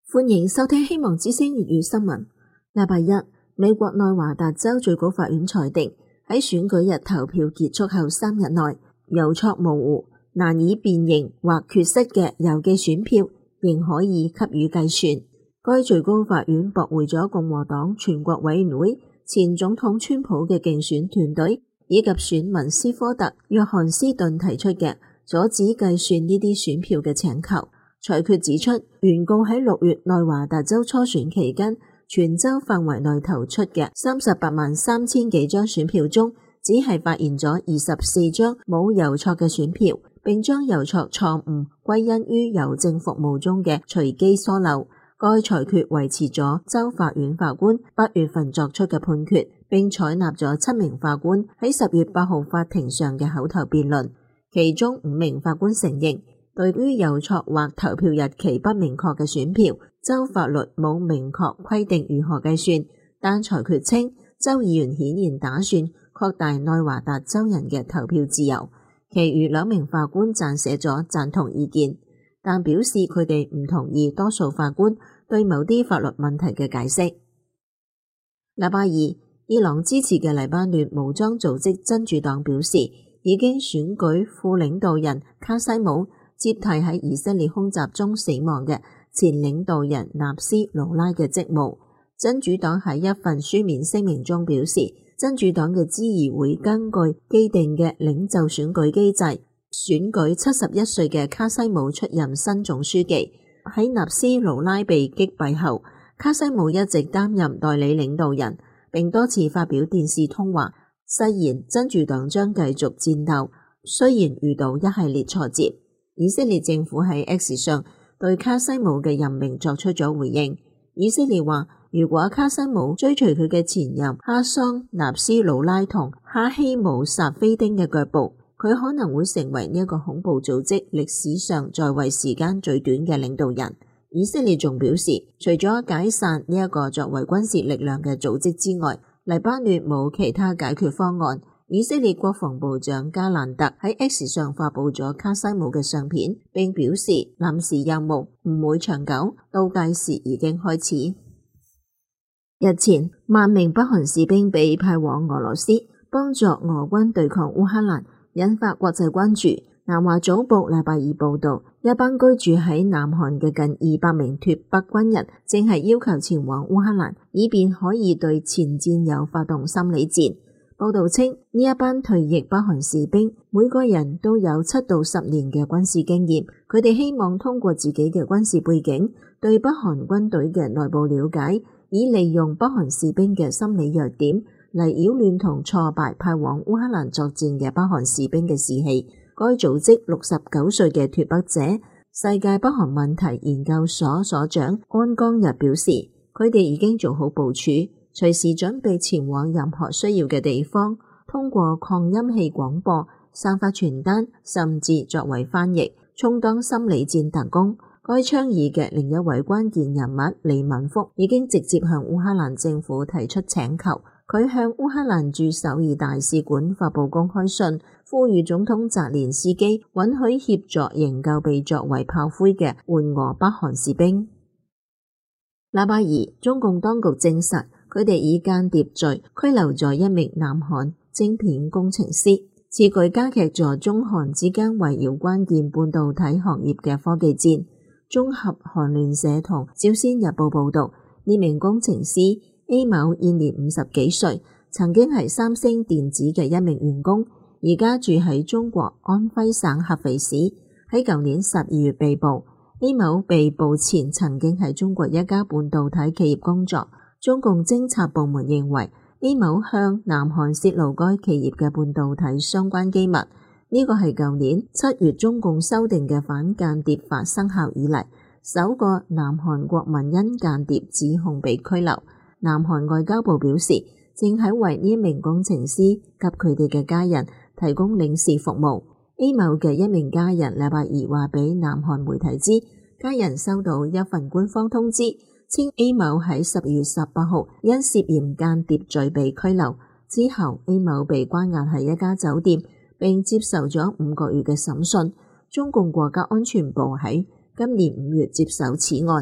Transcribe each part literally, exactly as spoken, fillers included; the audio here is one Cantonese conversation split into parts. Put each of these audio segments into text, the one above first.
歡迎收聽希望之聲粵語新聞。禮拜一，美國內華達州最高法院裁定，喺選舉日投票結束後三日內，郵戳模糊、難以辨認或缺失嘅郵寄選票，仍可以給予計算。該最高法院駁回咗共和黨全國委員會前總統川普嘅競選團隊以及選民斯科特·約翰斯頓提出嘅阻止計算呢啲選票嘅請求。裁決指出，原告喺六月內華達州初選期間，全州範圍內投出嘅三十八萬三千幾張選票中，只係發現咗二十四張冇郵戳嘅選票，並將郵戳錯誤歸因於郵政服務中嘅隨機疏漏。該裁決維持咗州法院法官八月份作出嘅判決，並採納咗七名法官喺十月八號法庭上嘅口頭辯論，其中五名法官承認，對於郵戳或投票日期不明確嘅選票，州法律冇明確規定如何計算，但裁決稱州議員顯然打算擴大內華達州人嘅投票自由。其餘兩名法官撰寫咗贊同意見，但表示佢哋唔同意多數法官對某啲法律問題嘅解釋。禮拜二，伊朗支持嘅黎巴嫩武裝組織真主黨表示，已經選舉副領導人卡西姆接替喺以色列空襲中死亡嘅前領導人納斯魯拉嘅職務。真主黨喺一份書面聲明中表示，真主黨嘅支議會根據既定嘅領袖選舉機制，選舉七十一歲嘅卡西姆出任新總書記。喺納斯魯拉被擊斃後，卡西姆一直擔任代理領導人，並多次發表電視通話，誓言真主黨將繼續戰鬥，雖然遇到一系列挫折。以色列政府喺 X 上對卡西姆嘅任命作出咗回應。以色列話，如果卡西姆追隨佢嘅前任哈桑納斯魯拉同哈希姆薩菲丁嘅腳步，佢可能會成為呢一個恐怖組織歷史上在位時間最短嘅領導人。以色列仲表示，除咗解散呢一個作為軍事力量嘅組織之外，黎巴嫩冇其他解決方案。以色列國防部長加蘭特喺 X 上發佈咗卡西姆嘅相片，並表示臨時任務唔會長久，倒計時已經開始。日前，萬名北韓士兵被派往俄羅斯，幫助俄軍對抗烏克蘭，引發國際關注。南華早報禮拜二報道，一班居住喺南韓嘅近二百名脫北軍人，正係要求前往烏克蘭，以便可以對前戰友發動心理戰。報道稱，呢一班退役北韓士兵每個人都有七到十年嘅軍事經驗，佢哋希望通過自己嘅軍事背景，對北韓軍隊嘅內部了解，以利用北韓士兵嘅心理弱點嚟擾亂同挫敗派往烏克蘭作戰嘅北韓士兵嘅士氣。該組織六十九歲嘅脫北者世界北韓問題研究所所長安江日表示，佢哋已經做好部署，隨時準備前往任何需要嘅地方，通過擴音器廣播、散發傳單，甚至作為翻譯，充當心理戰特工。該倡議嘅另一位關鍵人物李文福已經直接向烏克蘭政府提出請求，佢向烏克蘭駐首爾大使館發佈公開信，呼籲總統澤連斯基允許協助營救被作為炮灰嘅援俄北韓士兵。禮拜二，中共當局證實，佢哋以間諜罪拘留咗一名南韓晶片工程師，此舉加劇咗中韓之間圍繞關鍵半導體行業嘅科技戰。綜合韓聯社同朝鮮日報報道，呢名工程師 A 某現年五十幾歲，曾經係三星電子嘅一名員工，而家住喺中國安徽省合肥市。喺舊年十二月被捕。A 某被捕前曾經喺中國一家半導體企業工作。中共偵察部門認為 A 某向南韓泄露該企業嘅半導體相關機密。呢個係舊年七月中共修訂嘅反間諜法生效以嚟首個南韓國民因間諜指控被拘留。南韓外交部表示，正喺為呢一名工程師及佢哋嘅家人提供領事服務。A 某嘅一名家人禮拜二話俾南韓媒體知，家人收到一份官方通知，稱 A 某喺十二月十八號因涉嫌間諜罪被拘留。之後 A 某被關押喺一家酒店，並接受咗五個月嘅審訊。中共國家安全部喺今年五月接手此案。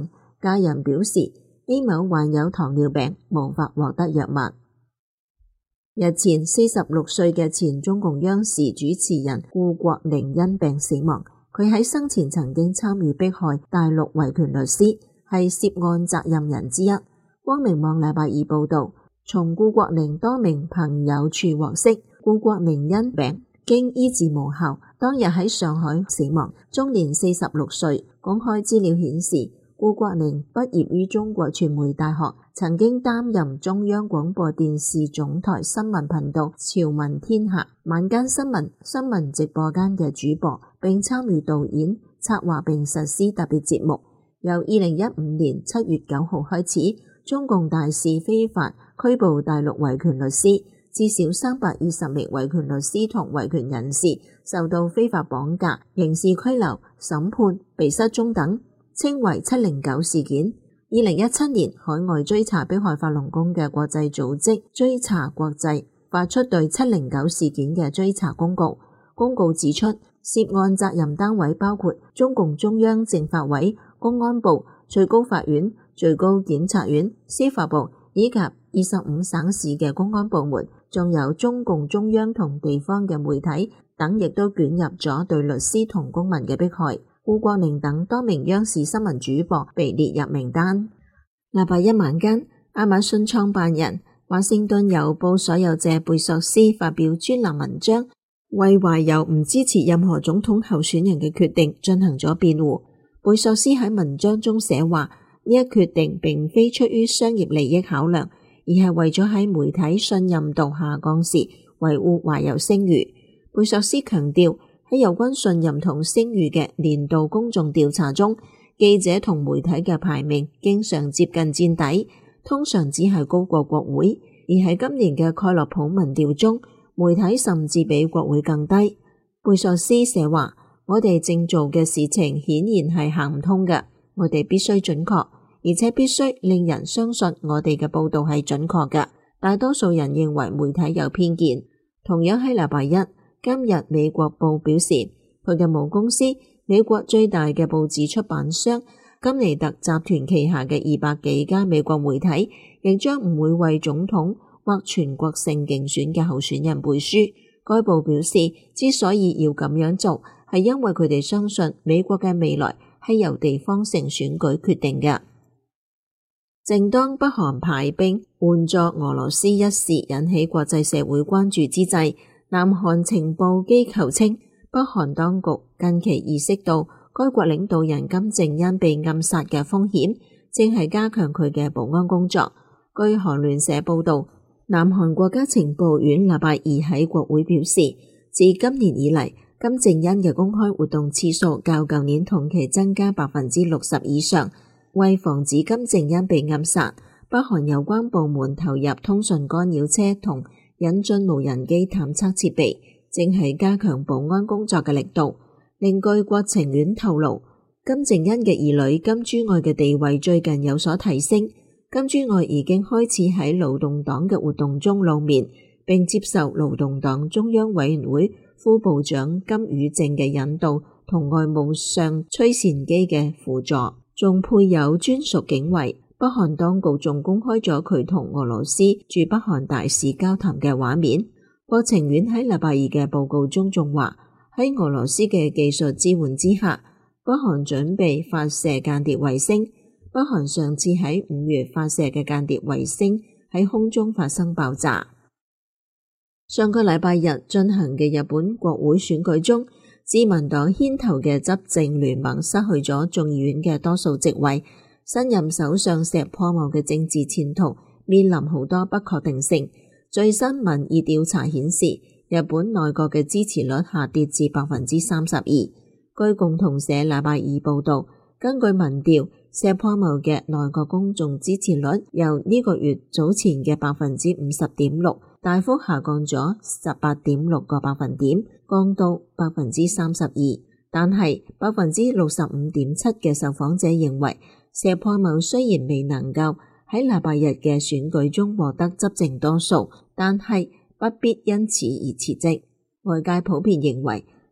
家人表示 A 某患有糖尿病，無法獲得藥物。日前，四十六歲嘅前中共央視主持人顧國寧因病死亡。佢喺生前曾經參與迫害大陸維權律師，係涉案責任人之一。光明網禮拜二報道，從顧國寧多名朋友處獲悉，顧國寧因病經醫治無效，當日喺上海死亡，終年四十六歲。公開資料顯示，顧國寧畢業於中國傳媒大學，曾經擔任中央廣播電視總台新聞頻道朝聞天下晚間新聞新聞直播間嘅主播，並參與導演、策劃並實施特別節目。由二零一五年七月九號開始，中共大肆非法拘捕大陸維權律師，至少三百二十名維權律師同維權人士受到非法綁架、刑事拘留、審判、被失蹤等，稱為七零九事件。二零一七年，海外追查迫害法輪功嘅國際組織追查國際發出對七零九事件嘅追查公告。公告指出，涉案責任單位包括中共中央政法委、公安部、最高法院、最高檢察院、司法部以及二十五省市嘅公安部門，仲有中共中央同地方嘅媒體等，亦都捲入咗對律師同公民嘅迫害。顧國寧等多名央視新聞主播被列入名單。禮拜一晚間，亞馬遜創辦人、華盛頓郵報所有者貝索斯發表專欄文章，為懷有唔支持任何總統候選人嘅決定進行咗辯護。貝索斯喺文章中寫話，呢一決定並非出於商業利益考量，而係為咗喺媒體信任度下降時維護懷柔聲譽。貝索斯強調，喺有關信任同聲譽嘅年度公眾調查中，記者同媒體嘅排名經常接近墊底，通常只係高過國會。而喺今年嘅蓋洛普民調中，媒體甚至比國會更低。貝索斯寫話，我哋正做嘅事情顯然係行唔通嘅，我哋必須準確，而且必須令人相信我哋嘅報道係準確嘅。大多數人認為媒體有偏見。同樣喺禮拜一，今日美國報表示，佢嘅母公司美國最大嘅報紙出版商金尼特集團旗下嘅二百幾家美國媒體，亦將唔會為總統或全國性競選嘅候選人背書。該報表示，之所以要咁樣做，係因為佢哋相信美國嘅未來係由地方性選舉決定嘅。正當北韓派兵援助俄羅斯一事引起國際社會關注之際，南韓情報機構稱，北韓當局近期意識到該國領導人金正恩被暗殺嘅風險，正係加強佢嘅保安工作。據韓聯社報道，南韓國家情報院禮拜二喺國會表示，自今年以嚟，金正恩嘅公開活動次數較舊年同期增加百分之六十以上。為防止金正恩被暗殺，北韓有關部門投入通訊干擾車同引進無人機探測設備，正係加強保安工作嘅力度。另據國情院透露，金正恩嘅兒女金珠愛嘅地位最近有所提升。金珠愛已經開始喺勞動黨嘅活動中露面，並接受勞動黨中央委員會副部長金宇正嘅引導同外務相崔善基嘅輔助，仲配有專屬警衛。北韓當局仲公開咗佢同俄羅斯駐北韓大使交談嘅畫面。國情院喺禮拜二嘅報告中仲話，喺俄羅斯嘅技術支援之下，北韓準備發射間諜衛星。北韓上次喺五月發射嘅間諜衛星喺空中發生爆炸。上個禮拜日進行嘅日本國會選舉中，自民黨牽頭嘅執政聯盟失去咗眾議院嘅多數席位。新任首相石破茂嘅政治前途面臨好多不確定性。最新民意調查顯示，日本內閣嘅支持率下跌至百分之三十二。據共同社禮拜二報道，根據民調，石破茂嘅內閣公眾支持率由呢個月早前嘅百分之五十點六大幅下降咗十八點六個百分點，降到百分之三十二。但係百分之六十五點七嘅受訪者認為，石破茂雖然未能夠喺禮拜日嘅選舉中獲得執政多數，但係不必因此而辭職。外界普遍認為，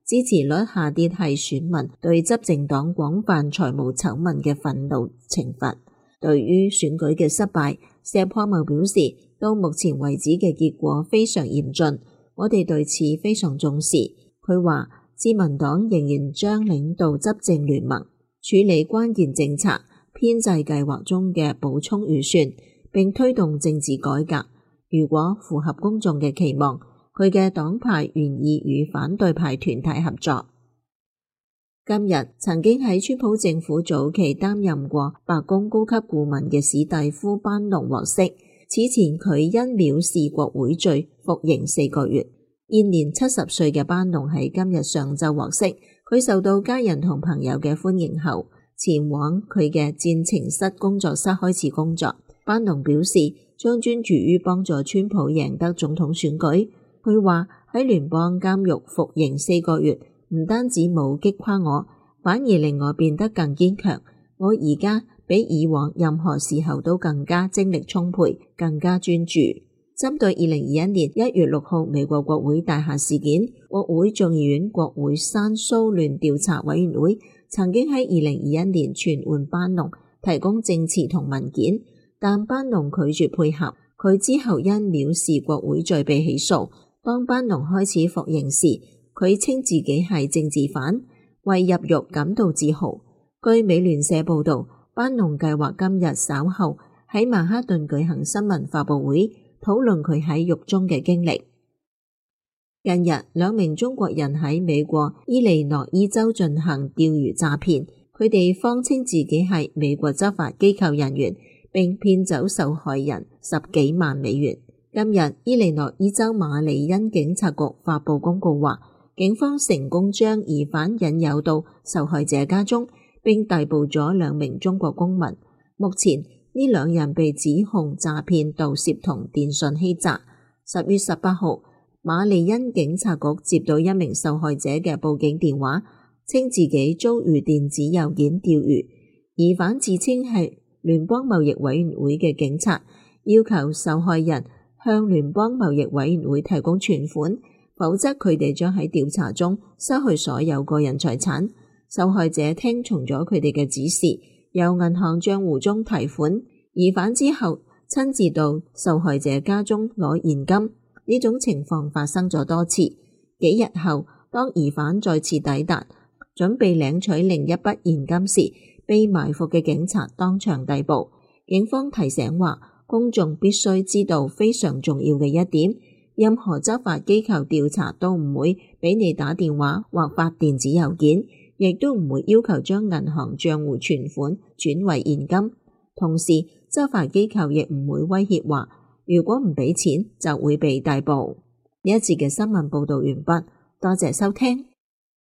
支持率下跌係選民對執政黨廣泛財務醜聞嘅憤怒懲罰。對於選舉嘅失敗，石破茂表示，到目前為止嘅結果非常嚴峻，我哋對此非常重視。佢話，自民黨仍然將領導執政聯盟，處理關鍵政策、編制計劃中嘅補充預算，並推動政治改革。如果符合公眾嘅期望，佢嘅黨派願意與反對派團體合作。今日曾經喺川普政府早期擔任過白宮高級顧問嘅史蒂夫班農獲釋，此前佢因藐視國會罪服刑四個月。現年七十歲嘅班農喺今日上晝獲釋，佢受到家人同朋友嘅歡迎後，前往佢嘅戰情室工作室開始工作。班農表示將專注於幫助川普贏得總統選舉。佢話喺聯邦監獄服刑四個月，唔單止冇擊垮我，反而令我變得更堅強。我而家比以往任何時候都更加精力充沛，更加專注。針對二零二一年一月六號美國國會大廈事件，國會眾議院國會山騷亂調查委員會曾經喺二零二一年傳喚班農提供證詞同文件，但班農拒絕配合。佢之後因藐視國會罪被起訴。當班農開始服刑時，佢稱自己係政治犯，為入獄感到自豪。據美聯社報道，班農計劃今日稍後喺曼哈頓舉行新聞發佈會，討論佢喺獄中嘅經歷。近日，兩名中國人喺美國伊利諾伊州進行釣魚詐騙，佢哋謊稱自己係美國執法機構人員，並騙走受害人十幾萬美元。今日，伊利諾伊州馬里恩警察局發佈公告話，警方成功將疑犯引誘到受害者家中，並逮捕咗兩名中國公民。目前呢兩人被指控詐騙、盜竊同電信欺詐。十月十八號，馬里恩警察局接到一名受害者嘅報警電話，稱自己遭遇電子郵件釣魚。疑犯自稱係聯邦貿易委員會嘅警察，要求受害人向聯邦貿易委員會提供存款，否則佢哋將喺調查中失去所有個人財產。受害者聽從咗佢哋嘅指示，由銀行賬戶中提款。疑犯之後親自到受害者家中攞現金。呢種情況發生咗多次。幾日後，當疑犯再次抵達，準備領取另一筆現金時，被埋伏嘅警察當場逮捕。警方提醒話，公眾必須知道非常重要嘅一點，任何執法機構調查都唔會俾你打電話或發電子郵件，亦都唔會要求將銀行賬戶存款轉為現金。同時，執法機構亦唔會威脅話，如果唔俾錢就會被逮捕。呢一節嘅新聞報道完畢，多謝收聽。